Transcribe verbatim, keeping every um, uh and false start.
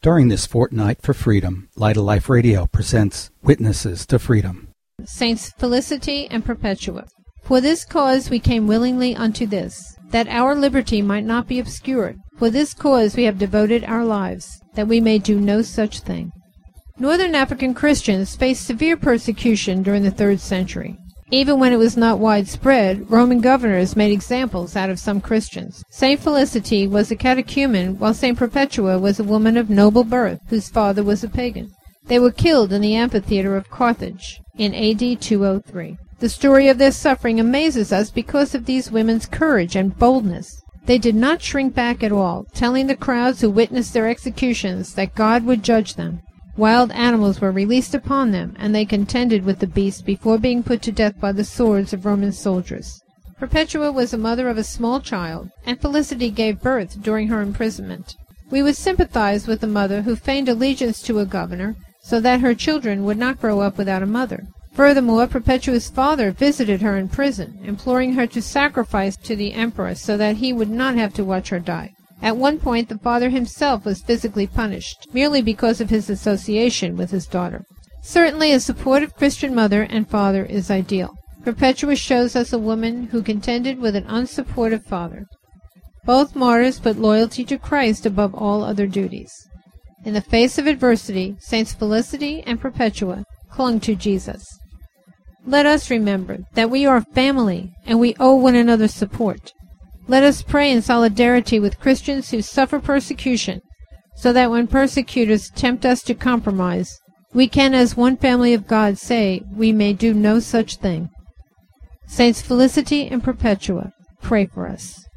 During this fortnight for freedom, Light of Life Radio presents Witnesses to Freedom. Saints Felicity and Perpetua. For this cause we came willingly unto this, that our liberty might not be obscured. For this cause we have devoted our lives, that we may do no such thing. Northern African Christians faced severe persecution during the third century. Even when it was not widespread, Roman governors made examples out of some Christians. Saint Felicity was a catechumen, while Saint Perpetua was a woman of noble birth, whose father was a pagan. They were killed in the amphitheater of Carthage in A D two oh three. The story of their suffering amazes us because of these women's courage and boldness. They did not shrink back at all, telling the crowds who witnessed their executions that God would judge them. Wild animals were released upon them, and they contended with the beasts before being put to death by the swords of Roman soldiers. Perpetua was the mother of a small child, and Felicity gave birth during her imprisonment. We would sympathize with the mother who feigned allegiance to a governor, so that her children would not grow up without a mother. Furthermore, Perpetua's father visited her in prison, imploring her to sacrifice to the emperor so that he would not have to watch her die. At one point, the father himself was physically punished, merely because of his association with his daughter. Certainly, a supportive Christian mother and father is ideal. Perpetua shows us a woman who contended with an unsupportive father. Both martyrs put loyalty to Christ above all other duties. In the face of adversity, Saints Felicity and Perpetua clung to Jesus. Let us remember that we are family, and we owe one another support. Let us pray in solidarity with Christians who suffer persecution, so that when persecutors tempt us to compromise, we can, as one family of God, say, we may do no such thing. Saints Felicity and Perpetua, pray for us.